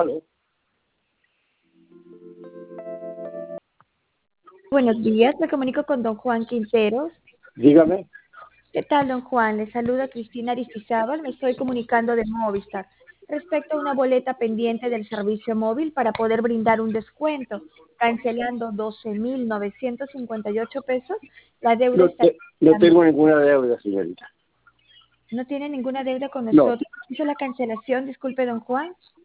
Aló. Buenos días, me comunico con don Juan Quinteros. Dígame. ¿Qué tal, don Juan? Le saluda Cristina Aristizábal, me estoy comunicando de Movistar respecto a una boleta pendiente del servicio móvil para poder brindar un descuento, cancelando 12.958 pesos. La deuda está... No tengo ninguna deuda, señorita. ¿No tiene ninguna deuda con No, nosotros? ¿Hizo la cancelación? Disculpe, don Juan.